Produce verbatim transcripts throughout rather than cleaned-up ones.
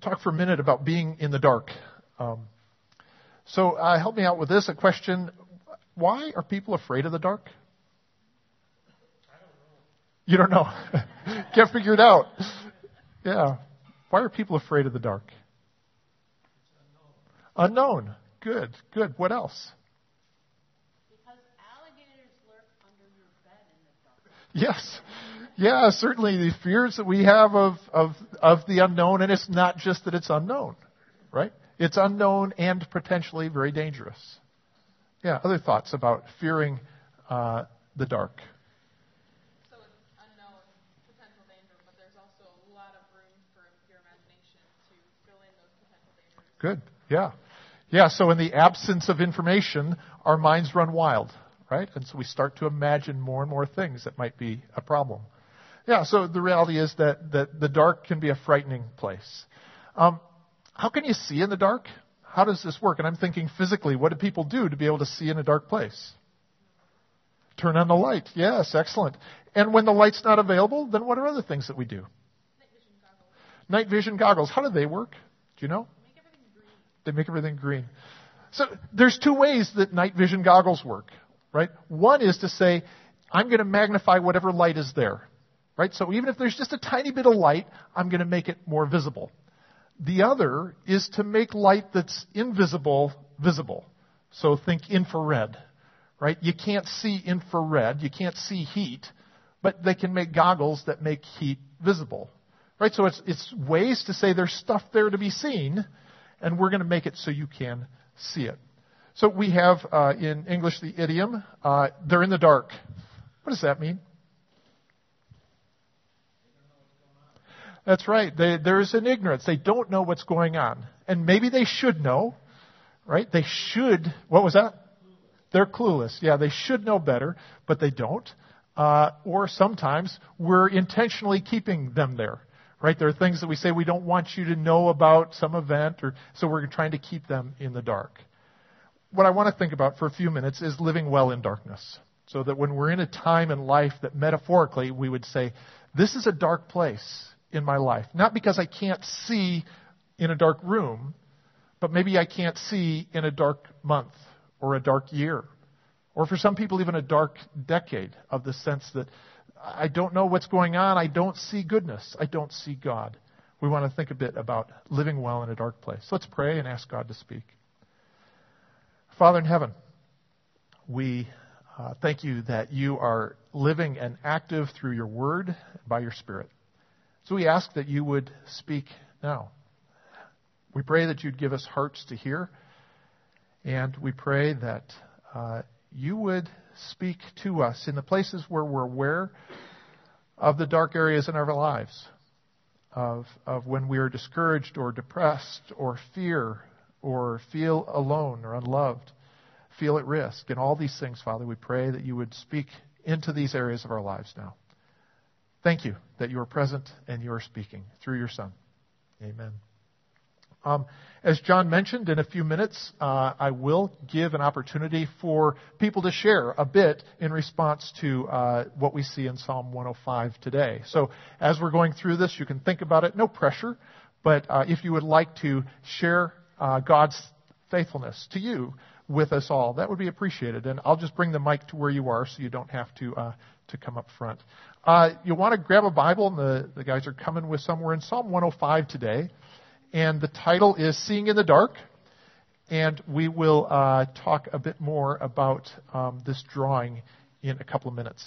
talk for a minute about being in the dark. Um, so uh, help me out with this, a question. Why are people afraid of the dark? You don't know. Can't figure it out. Yeah. Why are people afraid of the dark? Unknown. Unknown. Good. Good. What else? Because alligators lurk under your bed in the dark. Yes. Yeah, certainly the fears that we have of, of, of the unknown, and it's not just that it's unknown, right? It's unknown and potentially very dangerous. Yeah, other thoughts about fearing uh, the dark? So it's unknown, potential danger, but there's also a lot of room for your imagination to fill in those potential dangers. Good, yeah. Yeah, so in the absence of information, our minds run wild, right? And so we start to imagine more and more things that might be a problem. Yeah, so the reality is that, that the dark can be a frightening place. Um, how can you see in the dark? How does this work? And I'm thinking physically, what do people do to be able to see in a dark place? Turn on the light. Yes, excellent. And when the light's not available, then what are other things that we do? Night vision goggles. Night vision goggles. How do they work? Do you know? Make everything green. They make everything green. So there's two ways that night vision goggles work, right? One is to say, I'm going to magnify whatever light is there, right? So even if there's just a tiny bit of light, I'm going to make it more visible. The other is to make light that's invisible visible. So think infrared, right? You can't see infrared, you can't see heat, but they can make goggles that make heat visible, right? So it's it's ways to say there's stuff there to be seen, and we're going to make it so you can see it. So we have uh, in English the idiom, uh, they're in the dark. What does that mean? That's right. They, there's an ignorance. They don't know what's going on. And maybe they should know, right? They should. What was that? They're clueless. Yeah, they should know better, but they don't. Uh, or sometimes we're intentionally keeping them there, right? There are things that we say we don't want you to know about some event, or so we're trying to keep them in the dark. What I want to think about for a few minutes is living well in darkness. So that when we're in a time in life that metaphorically we would say, this is a dark place in my life. Not because I can't see in a dark room, but maybe I can't see in a dark month or a dark year. Or for some people, even a dark decade, of the sense that I don't know what's going on. I don't see goodness. I don't see God. We want to think a bit about living well in a dark place. Let's pray and ask God to speak. Father in heaven, we uh, thank you that you are living and active through your word by your Spirit. So we ask that you would speak now. We pray that you'd give us hearts to hear. And we pray that uh, you would speak to us in the places where we're aware of the dark areas in our lives, of, of when we are discouraged or depressed or fear or feel alone or unloved, feel at risk. And all these things, Father, we pray that you would speak into these areas of our lives now. Thank you that you are present and you are speaking through your Son. Amen. Um, as John mentioned, in a few minutes, uh, I will give an opportunity for people to share a bit in response to uh, what we see in Psalm one oh five today. So as we're going through this, you can think about it. No pressure. But uh, if you would like to share uh, God's faithfulness to you with us all, that would be appreciated. And I'll just bring the mic to where you are so you don't have to uh, to come up front. Uh, you'll want to grab a Bible, and the, the guys are coming with some. We're in Psalm one oh five today, and the title is Seeing in the Dark, and we will uh, talk a bit more about um, this drawing in a couple of minutes.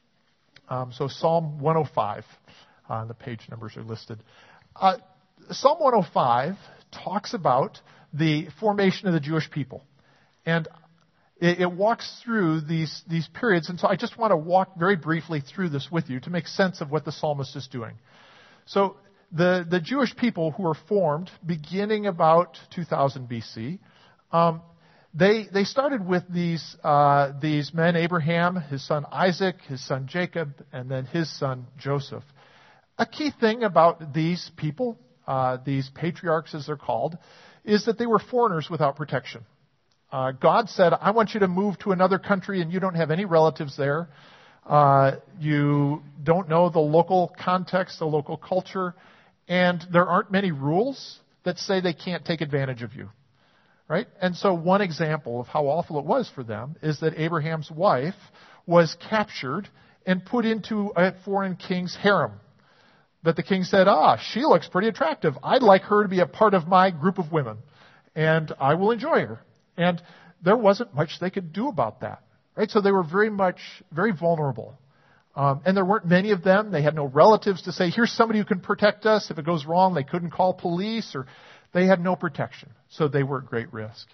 Um, so Psalm one oh five, uh, the page numbers are listed. Uh, Psalm one oh five talks about the formation of the Jewish people, and it, it walks through these, these periods, and so I just want to walk very briefly through this with you to make sense of what the psalmist is doing. So the, the Jewish people who were formed beginning about two thousand B C, um, they, they started with these, uh, these men, Abraham, his son Isaac, his son Jacob, and then his son Joseph. A key thing about these people, uh, these patriarchs as they're called, is that they were foreigners without protection. Uh, God said, I want you to move to another country and you don't have any relatives there. Uh, you don't know the local context, the local culture, and there aren't many rules. that say they can't take advantage of you. Right? And so one example of how awful it was for them is that Abraham's wife was captured and put into a foreign king's harem. But the king said, ah, she looks pretty attractive. I'd like her to be a part of my group of women, and I will enjoy her. And there wasn't much they could do about that. Right? So they were very much, very vulnerable. Um, and there weren't many of them. They had no relatives to say, here's somebody who can protect us. If it goes wrong, they couldn't call police, or they had no protection. So they were at great risk.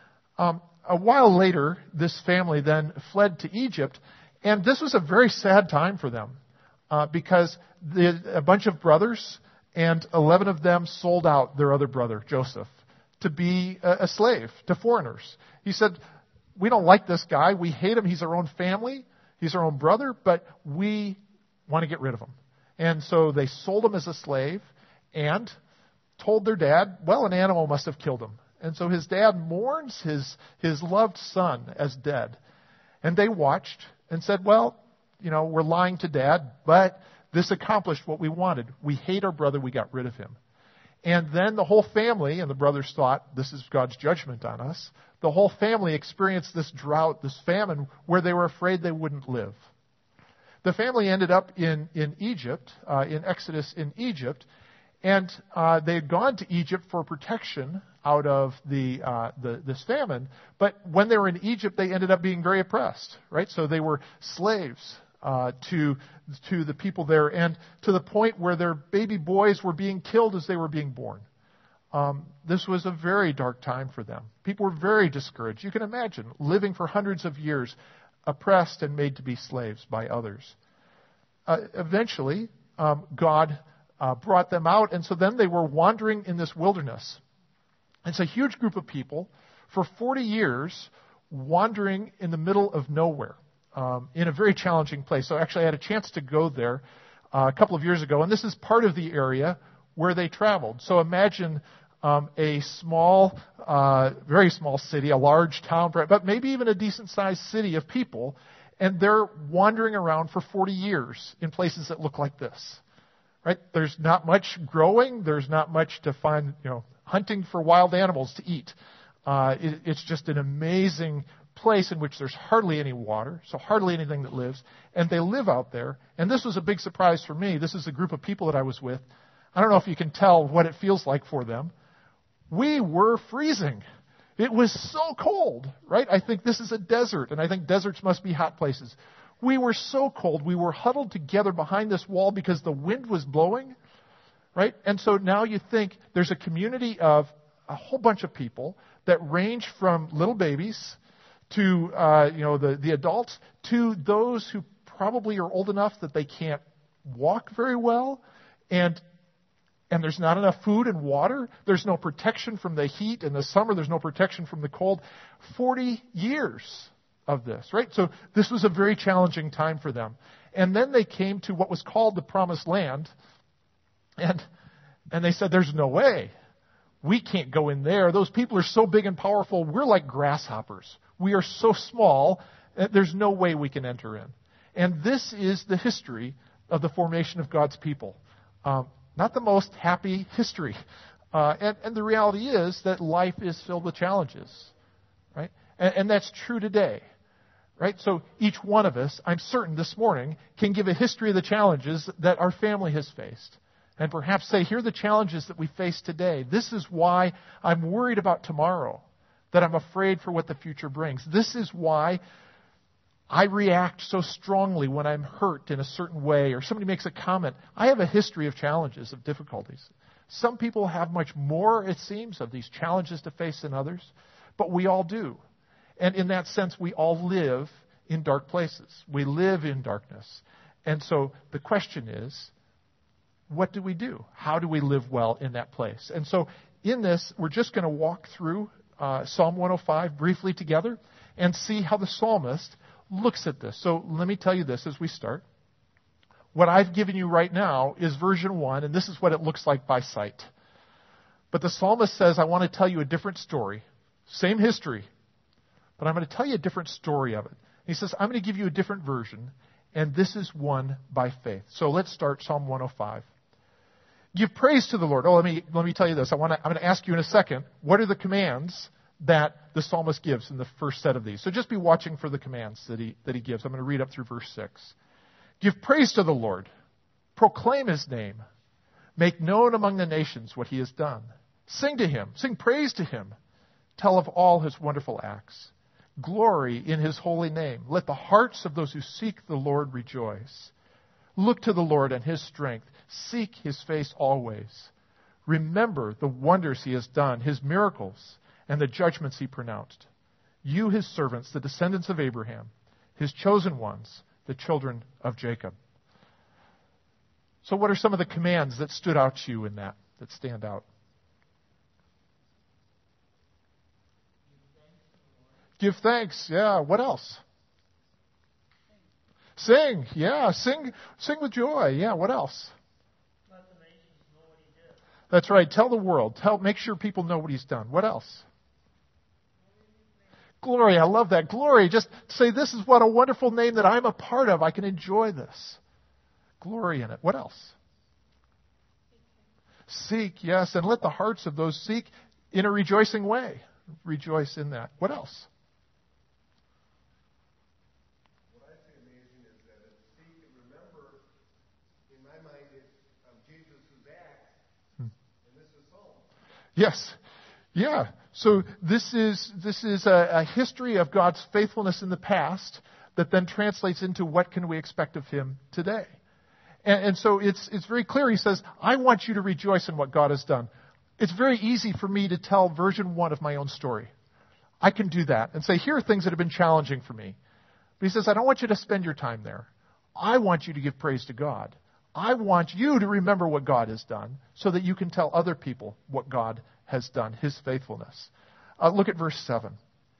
Um, a while later, this family then fled to Egypt, and this was a very sad time for them uh, because the, a bunch of brothers, and eleven of them sold out their other brother, Joseph, to be a, a slave to foreigners. He said, we don't like this guy. We hate him. He's our own family. He's our own brother, but we want to get rid of him. And so they sold him as a slave and told their dad, well, an animal must have killed him. And so his dad mourns his, his loved son as dead. And they watched and said, well, you know, we're lying to Dad, but this accomplished what we wanted. We hate our brother. We got rid of him. And then the whole family, and the brothers thought, this is God's judgment on us. The whole family experienced this drought, this famine, where they were afraid they wouldn't live. The family ended up in, in Egypt, uh, in Exodus in Egypt, and uh, they had gone to Egypt for protection out of the, uh, the this famine. But when they were in Egypt, they ended up being very oppressed, right? So they were slaves uh, to to the people there, and to the point where their baby boys were being killed as they were being born. Um, this was a very dark time for them. People were very discouraged. You can imagine living for hundreds of years, oppressed and made to be slaves by others. Uh, eventually, um, God uh, brought them out, and so then they were wandering in this wilderness. It's a huge group of people for forty years wandering in the middle of nowhere um, in a very challenging place. So actually I had a chance to go there uh, a couple of years ago, and this is part of the area where they traveled. So imagine um, a small, uh, very small city, a large town, but maybe even a decent-sized city of people, and they're wandering around for forty years in places that look like this. Right? There's not much growing. There's not much to find, you know, hunting for wild animals to eat. Uh, it, it's just an amazing place in which there's hardly any water, so hardly anything that lives, and they live out there. And this was a big surprise for me. This is a group of people that I was with. I don't know if you can tell what it feels like for them. We were freezing. It was so cold, right? I think this is a desert, and I think deserts must be hot places. We were so cold. We were huddled together behind this wall because the wind was blowing. Right? And so now you think there's a community of a whole bunch of people that range from little babies to uh, you know the, the adults to those who probably are old enough that they can't walk very well, and and there's not enough food and water. There's no protection from the heat in the summer. There's no protection from the cold. Forty years of this, right? So this was a very challenging time for them. And then they came to what was called the Promised Land. And and they said, there's no way. We can't go in there. Those people are so big and powerful. We're like grasshoppers. We are so small. There's no way we can enter in. And this is the history of the formation of God's people. Um, not the most happy history. Uh, and, and the reality is that life is filled with challenges. Right? And, and that's true today. Right? So each one of us, I'm certain this morning, can give a history of the challenges that our family has faced. And perhaps say, here are the challenges that we face today. This is why I'm worried about tomorrow, that I'm afraid for what the future brings. This is why I react so strongly when I'm hurt in a certain way or somebody makes a comment. I have a history of challenges, of difficulties. Some people have much more, it seems, of these challenges to face than others, but we all do. And in that sense, we all live in dark places. We live in darkness. And so the question is, what do we do? How do we live well in that place? And so in this, we're just going to walk through uh, Psalm one oh five briefly together and see how the psalmist looks at this. So let me tell you this as we start. What I've given you right now is version one, and this is what it looks like by sight. But the psalmist says, I want to tell you a different story. Same history, but I'm going to tell you a different story of it. He says, I'm going to give you a different version, and this is one by faith. So let's start Psalm one oh five. Give praise to the Lord. Oh, let me let me tell you this. I want to, I'm going to ask you in a second, what are the commands that the psalmist gives in the first set of these? So just be watching for the commands that he that he gives. I'm going to read up through verse six. Give praise to the Lord. Proclaim his name. Make known among the nations what he has done. Sing to him. Sing praise to him. Tell of all his wonderful acts. Glory in his holy name. Let the hearts of those who seek the Lord rejoice. Look to the Lord and his strength. Seek his face always. Remember the wonders he has done, his miracles, and the judgments he pronounced. You, his servants, the descendants of Abraham, his chosen ones, the children of Jacob. So what are some of the commands that stood out to you in that, that stand out? Give thanks. Yeah. What else? Sing. Yeah. Sing. Sing with joy. Yeah. What else? Let the nations know what he did. That's right. Tell the world. Tell. Make sure people know what he's done. What else? Glory. I love that. Glory. Just say, this is what a wonderful name that I'm a part of. I can enjoy this. Glory in it. What else? Seek. Yes. And let the hearts of those seek in a rejoicing way. Rejoice in that. What else? Yes. Yeah. So this is this is a, a history of God's faithfulness in the past that then translates into what can we expect of him today. And, and so it's it's very clear. He says, I want you to rejoice in what God has done. It's very easy for me to tell version one of my own story. I can do that and say, here are things that have been challenging for me. But he says, I don't want you to spend your time there. I want you to give praise to God. I want you to remember what God has done so that you can tell other people what God has done, his faithfulness. Uh, look at verse seven.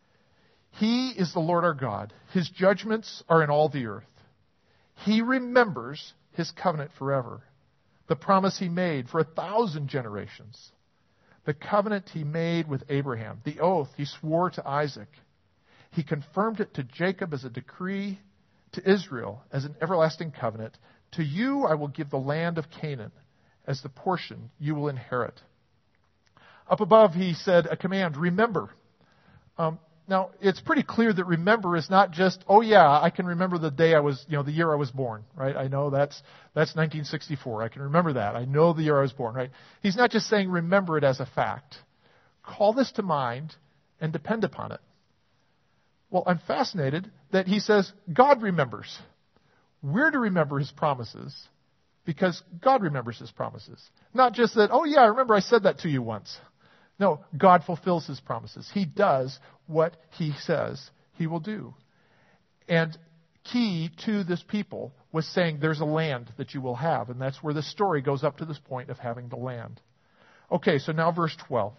He is the Lord our God. His judgments are in all the earth. He remembers his covenant forever, the promise he made for a thousand generations, the covenant he made with Abraham, the oath he swore to Isaac. He confirmed it to Jacob as a decree, to Israel as an everlasting covenant. To you I will give the land of Canaan as the portion you will inherit. Up above, he said a command, remember. Um, now, it's pretty clear that remember is not just, oh yeah, I can remember the day I was, you know, the year I was born, right? I know that's that's nineteen sixty-four. I can remember that. I know the year I was born, right? He's not just saying remember it as a fact. Call this to mind and depend upon it. Well, I'm fascinated that he says God remembers. We're to remember his promises because God remembers his promises. Not just that, oh yeah, I remember I said that to you once. No, God fulfills his promises. He does what he says he will do. And key to this people was saying there's a land that you will have. And that's where the story goes up to this point of having the land. Okay, so now verse twelve.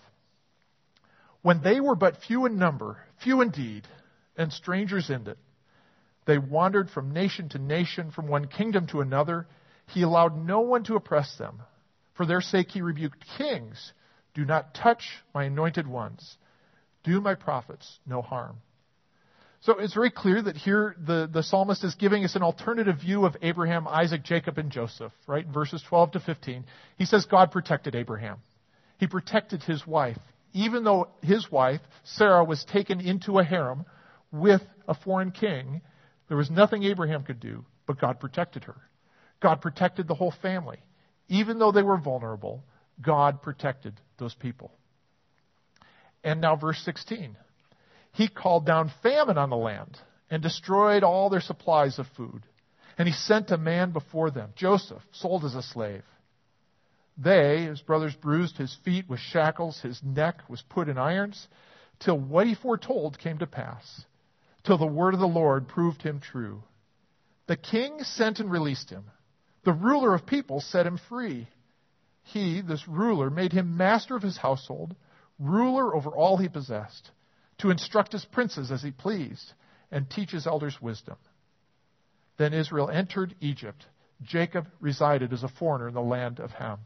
When they were but few in number, few indeed, and strangers in it, they wandered from nation to nation, from one kingdom to another. He allowed no one to oppress them. For their sake he rebuked kings. Do not touch my anointed ones. Do my prophets no harm. So it's very clear that here the, the psalmist is giving us an alternative view of Abraham, Isaac, Jacob, and Joseph, right? In verses twelve to fifteen, he says God protected Abraham. He protected his wife. Even though his wife, Sarah, was taken into a harem with a foreign king, there was nothing Abraham could do, but God protected her. God protected the whole family. Even though they were vulnerable, God protected those people. And now verse sixteen. He called down famine on the land and destroyed all their supplies of food. And he sent a man before them, Joseph, sold as a slave. They, his brothers, bruised his feet with shackles. His neck was put in irons, till what he foretold came to pass, till the word of the Lord proved him true. The king sent and released him. The ruler of people set him free. He, this ruler, made him master of his household, ruler over all he possessed, to instruct his princes as he pleased, and teach his elders wisdom. Then Israel entered Egypt. Jacob resided as a foreigner in the land of Ham.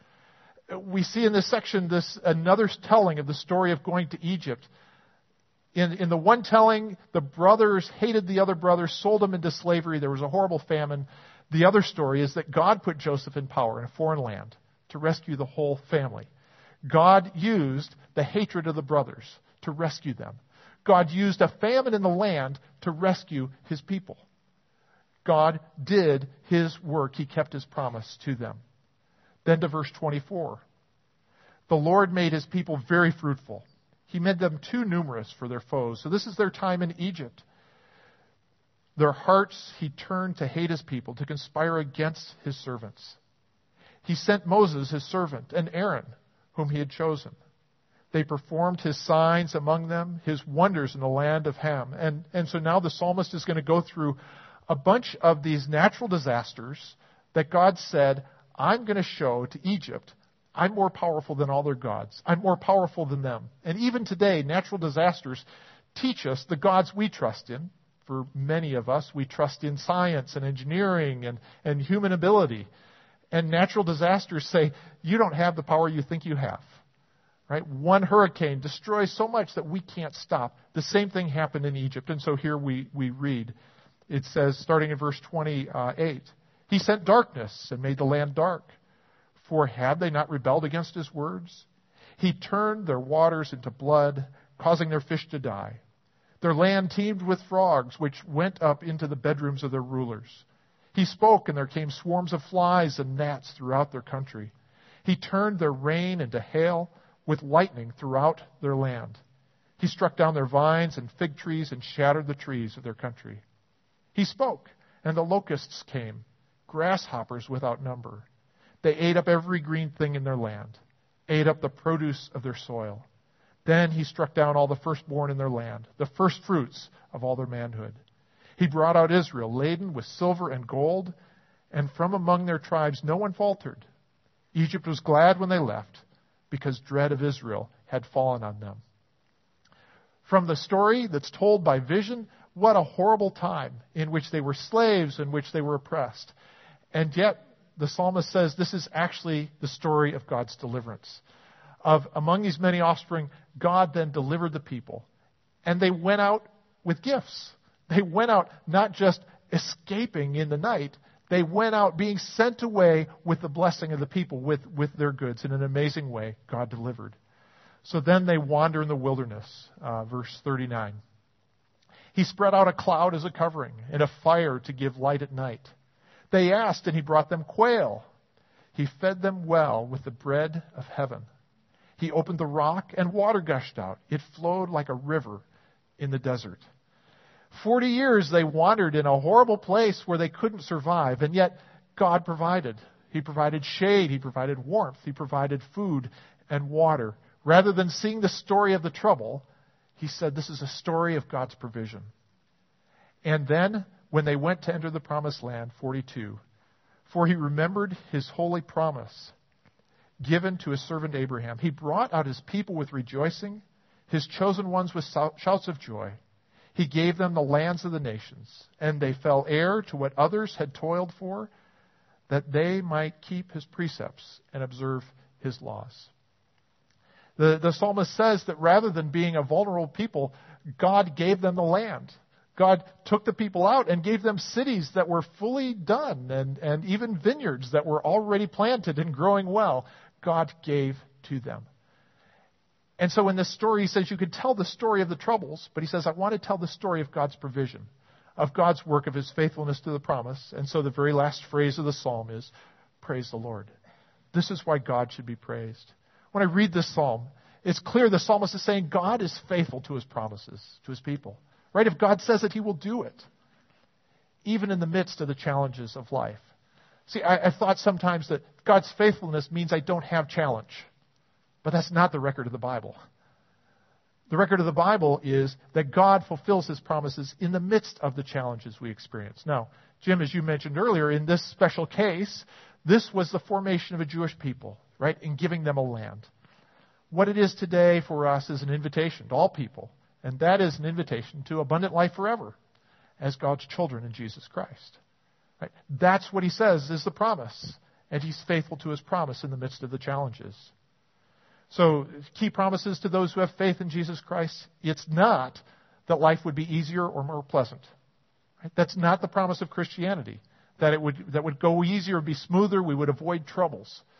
We see in this section this another telling of the story of going to Egypt. In, in the one telling, the brothers hated the other brothers, sold them into slavery. There was a horrible famine. The other story is that God put Joseph in power in a foreign land to rescue the whole family. God used the hatred of the brothers to rescue them. God used a famine in the land to rescue his people. God did his work. He kept his promise to them. Then to verse twenty-four. The Lord made his people very fruitful. He made them too numerous for their foes. So this is their time in Egypt. Their hearts he turned to hate his people, to conspire against his servants. He sent Moses, his servant, and Aaron, whom he had chosen. They performed his signs among them, his wonders in the land of Ham. And, and so now the psalmist is going to go through a bunch of these natural disasters that God said, I'm going to show to Egypt, I'm more powerful than all their gods. I'm more powerful than them. And even today, natural disasters teach us the gods we trust in. For many of us, we trust in science and engineering and, and human ability. And natural disasters say, you don't have the power you think you have. Right? One hurricane destroys so much that we can't stop. The same thing happened in Egypt. And so here we, we read, it says, starting in verse twenty-eight, he sent darkness and made the land dark. For had they not rebelled against his words? He turned their waters into blood, causing their fish to die. Their land teemed with frogs, which went up into the bedrooms of their rulers. He spoke, and there came swarms of flies and gnats throughout their country. He turned their rain into hail, with lightning throughout their land. He struck down their vines and fig trees and shattered the trees of their country. He spoke, and the locusts came, grasshoppers without number. They ate up every green thing in their land, ate up the produce of their soil. Then he struck down all the firstborn in their land, the first fruits of all their manhood. He brought out Israel laden with silver and gold, and from among their tribes no one faltered. Egypt was glad when they left, because dread of Israel had fallen on them. From the story that's told by vision, what a horrible time in which they were slaves, in which they were oppressed. And yet, the psalmist says this is actually the story of God's deliverance. Of among these many offspring, God then delivered the people. And they went out with gifts. They went out not just escaping in the night, they went out being sent away with the blessing of the people, with, with their goods. In an amazing way, God delivered. So then they wander in the wilderness, uh, verse thirty-nine. He spread out a cloud as a covering and a fire to give light at night. They asked, and he brought them quail. He fed them well with the bread of heaven. He opened the rock, and water gushed out. It flowed like a river in the desert. Forty years they wandered in a horrible place where they couldn't survive, and yet God provided. He provided shade, He provided warmth, He provided food and water. Rather than seeing the story of the trouble, He said this is a story of God's provision. And then, when they went to enter the promised land, forty-two, for He remembered His holy promise given to His servant Abraham. He brought out His people with rejoicing, His chosen ones with shouts of joy. He gave them the lands of the nations, and they fell heir to what others had toiled for, that they might keep His precepts and observe His laws. The, the psalmist says that rather than being a vulnerable people, God gave them the land. God took the people out and gave them cities that were fully done, and, and even vineyards that were already planted and growing well. God gave to them. And so in this story, he says you could tell the story of the troubles, but he says, I want to tell the story of God's provision, of God's work, of His faithfulness to the promise. And so the very last phrase of the psalm is, praise the Lord. This is why God should be praised. When I read this psalm, it's clear the psalmist is saying God is faithful to His promises, to His people. Right? If God says it, He will do it, even in the midst of the challenges of life. See, I, I thought sometimes that God's faithfulness means I don't have challenge. But that's not the record of the Bible. The record of the Bible is that God fulfills His promises in the midst of the challenges we experience. Now, Jim, as you mentioned earlier, in this special case, this was the formation of a Jewish people, right, in giving them a land. What it is today for us is an invitation to all people, and that is an invitation to abundant life forever as God's children in Jesus Christ. Right? That's what He says is the promise, and He's faithful to His promise in the midst of the challenges. So, key promises to those who have faith in Jesus Christ, it's not that life would be easier or more pleasant. Right? That's not the promise of Christianity, that it would that would go easier, be smoother, we would avoid troubles.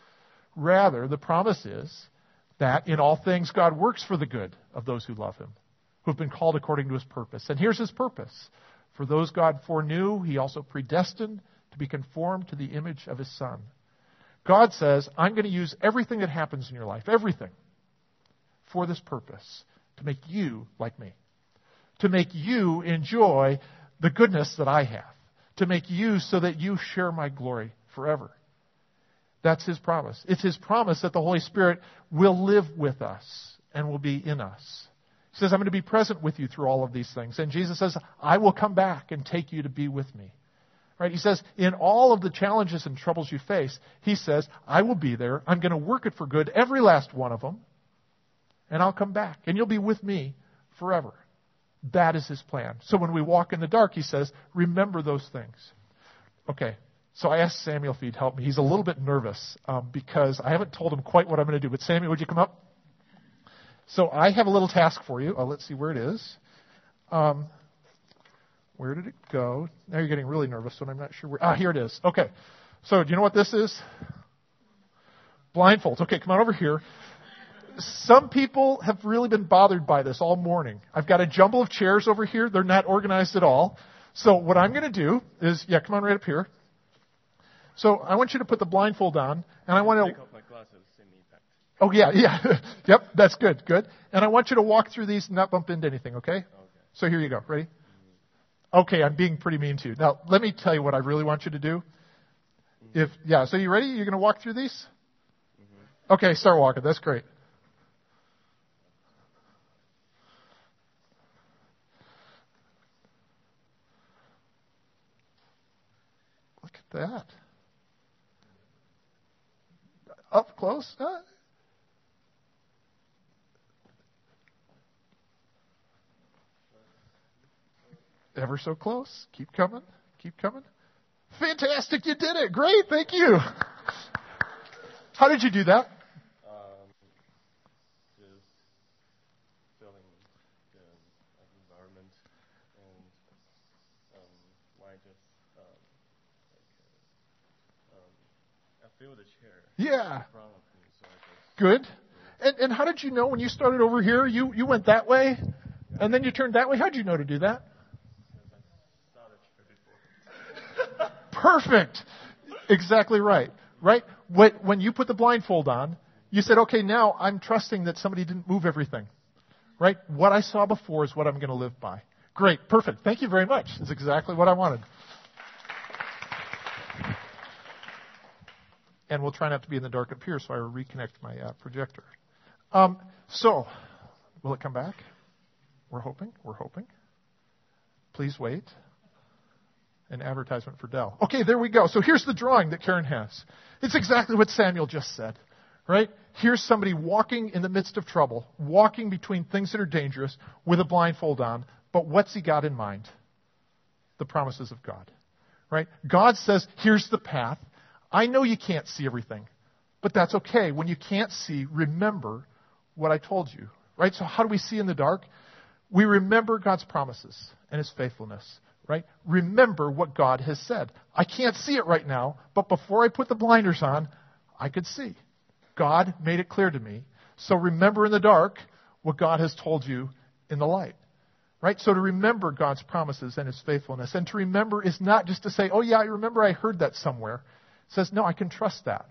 Rather, the promise is that in all things God works for the good of those who love him, who have been called according to his purpose. And here's his purpose. For those God foreknew, he also predestined to be conformed to the image of his Son. God says, I'm going to use everything that happens in your life, everything, for this purpose, to make you like me, to make you enjoy the goodness that I have, to make you so that you share my glory forever. That's his promise. It's his promise that the Holy Spirit will live with us and will be in us. He says, I'm going to be present with you through all of these things. And Jesus says, I will come back and take you to be with me. Right? He says, in all of the challenges and troubles you face, he says, I will be there. I'm going to work it for good, every last one of them. And I'll come back. And you'll be with me forever. That is his plan. So when we walk in the dark, he says, remember those things. Okay. So I asked Samuel if he'd help me. He's a little bit nervous um, because I haven't told him quite what I'm going to do. But Samuel, would you come up? So I have a little task for you. Oh, let's see where it is. Um, where did it go? Now you're getting really nervous, and I'm not sure where. Ah, here it is. Okay. So do you know what this is? Blindfolds. Okay, come on over here. Some people have really been bothered by this all morning. I've got a jumble of chairs over here. They're not organized at all. So what I'm going to do is, yeah, come on right up here. So I want you to put the blindfold on, and I want to... Take off my glasses, same impact. Oh, yeah, yeah. Yep, that's good, good. And I want you to walk through these and not bump into anything, okay? Okay. So here you go. Ready? Mm-hmm. Okay, I'm being pretty mean to you. Now, let me tell you what I really want you to do. Mm-hmm. If Yeah, so you ready? You're going to walk through these? Mm-hmm. Okay, start walking. That's great. Look at that. Up close? Uh, ever so close. Keep coming. Keep coming. Fantastic. You did it. Great. Thank you. How did you do that? Um, just feeling the environment and um, why just um, like, uh, um, I feel the chair. Yeah. In front of me, so I just, Good. And, and how did you know when you started over here, you, you went that way, and then you turned that way? How did you know to do that? Perfect. Exactly right. Right? When you put the blindfold on, you said, okay, now I'm trusting that somebody didn't move everything. Right? What I saw before is what I'm going to live by. Great. Perfect. Thank you very much. That's exactly what I wanted. And we'll try not to be in the dark up here, so I will reconnect my uh, projector. Um, so, will it come back? We're hoping. We're hoping. Please wait. An advertisement for Dell. Okay, there we go. So here's the drawing that Karen has. It's exactly what Samuel just said, right? Here's somebody walking in the midst of trouble, walking between things that are dangerous with a blindfold on. But what's he got in mind? The promises of God, right? God says, here's the path. I know you can't see everything, but that's okay. When you can't see, remember what I told you, right? So how do we see in the dark? We remember God's promises and his faithfulness. Right? Remember what God has said. I can't see it right now, but before I put the blinders on, I could see. God made it clear to me. So remember in the dark what God has told you in the light. Right? So to remember God's promises and his faithfulness. And to remember is not just to say, oh yeah, I remember I heard that somewhere. It says, no, I can trust that.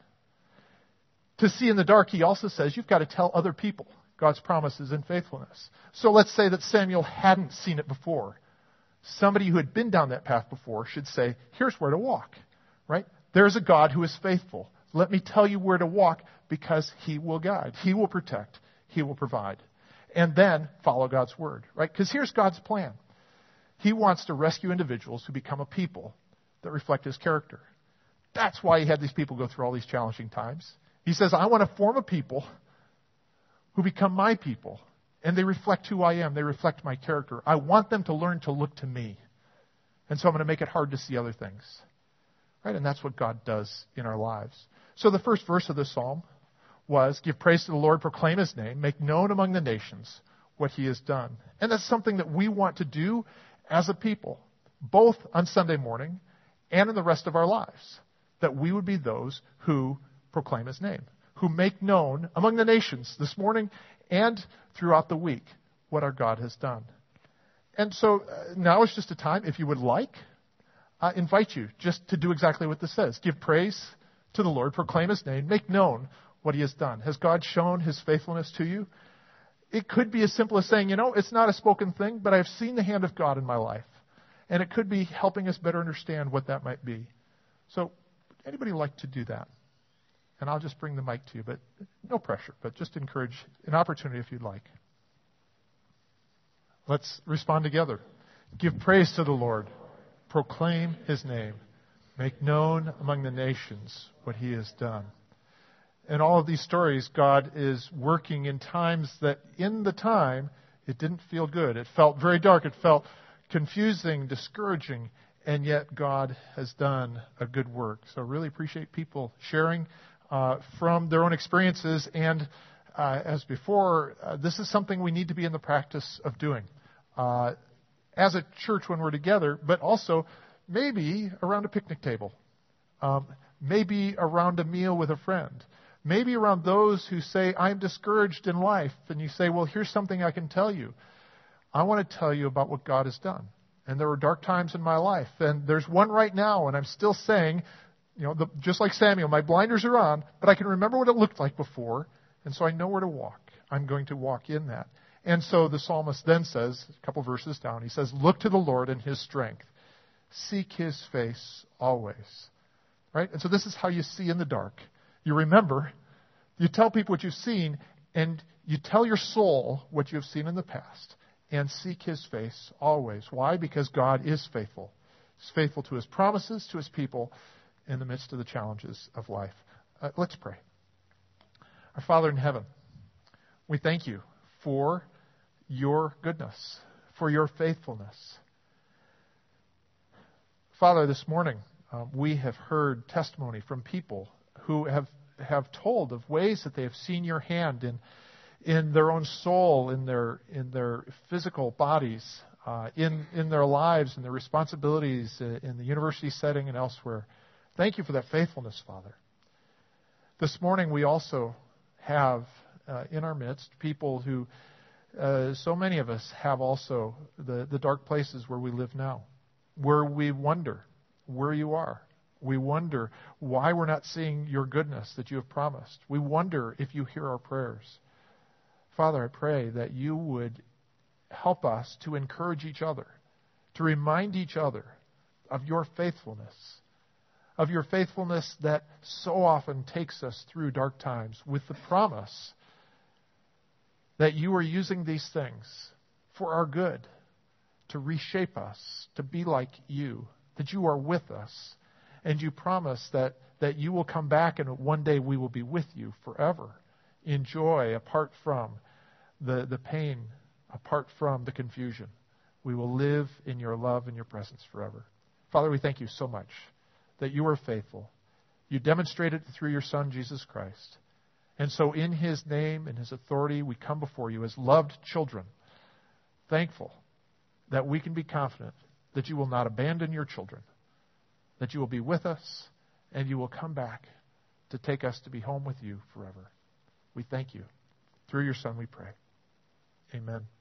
To see in the dark, he also says, you've got to tell other people God's promises and faithfulness. So let's say that Samuel hadn't seen it before. Somebody who had been down that path before should say, here's where to walk, right? There's a God who is faithful. Let me tell you where to walk because he will guide. He will protect. He will provide. And then follow God's word, right? Because here's God's plan. He wants to rescue individuals who become a people that reflect his character. That's why he had these people go through all these challenging times. He says, I want to form a people who become my people. And they reflect who I am. They reflect my character. I want them to learn to look to me. And so I'm going to make it hard to see other things. Right? And that's what God does in our lives. So the first verse of this psalm was, give praise to the Lord, proclaim his name, make known among the nations what he has done. And that's something that we want to do as a people, both on Sunday morning and in the rest of our lives. That we would be those who proclaim his name, who make known among the nations this morning and throughout the week what our God has done. And so uh, now is just a time, if you would like, I invite you just to do exactly what this says. Give praise to the Lord, proclaim His name, make known what He has done. Has God shown His faithfulness to you? It could be as simple as saying, you know, it's not a spoken thing, but I've seen the hand of God in my life. And it could be helping us better understand what that might be. So, anybody like to do that? And I'll just bring the mic to you, but no pressure, but just encourage an opportunity if you'd like. Let's respond together. Give praise to the Lord. Proclaim His name. Make known among the nations what He has done. In all of these stories, God is working in times that in the time, it didn't feel good. It felt very dark. It felt confusing, discouraging, and yet God has done a good work. So really appreciate people sharing uh, from their own experiences. And uh, as before, uh, this is something we need to be in the practice of doing uh, as a church when we're together, but also maybe around a picnic table, um, maybe around a meal with a friend. Maybe around those who say, I'm discouraged in life, and you say, well, here's something I can tell you. I want to tell you about what God has done. And there were dark times in my life, and there's one right now, and I'm still saying, you know, the, just like Samuel, my blinders are on, but I can remember what it looked like before, and so I know where to walk. I'm going to walk in that. And so the psalmist then says, a couple verses down, he says, look to the Lord in His strength. Seek His face always. Right? And so this is how you see in the dark. You remember, you tell people what you've seen, and you tell your soul what you've seen in the past, and seek His face always. Why? Because God is faithful. He's faithful to His promises, to His people, in the midst of the challenges of life. Uh, let's pray. Our Father in heaven, we thank You for Your goodness, for Your faithfulness. Father, this morning uh, we have heard testimony from people who have, have told of ways that they have seen Your hand in in their own soul, in their in their physical bodies, uh, in in their lives, in their responsibilities, uh, in the university setting and elsewhere. Thank You for that faithfulness, Father. This morning we also have uh, in our midst people who, uh, so many of us have also the, the dark places where we live now, where we wonder where You are. We wonder why we're not seeing Your goodness that You have promised. We wonder if You hear our prayers. Father, I pray that You would help us to encourage each other, to remind each other of Your faithfulness, of Your faithfulness that so often takes us through dark times with the promise that You are using these things for our good, to reshape us, to be like You, that You are with us. And You promise that, that You will come back and one day we will be with You forever in joy, apart from the, the pain, apart from the confusion. We will live in Your love and Your presence forever. Father, we thank You so much that You are faithful. You demonstrated it through Your Son, Jesus Christ. And so in His name and His authority, we come before You as loved children, thankful that we can be confident that You will not abandon Your children, that You will be with us, and You will come back to take us to be home with You forever. We thank You. Through Your Son we pray. Amen.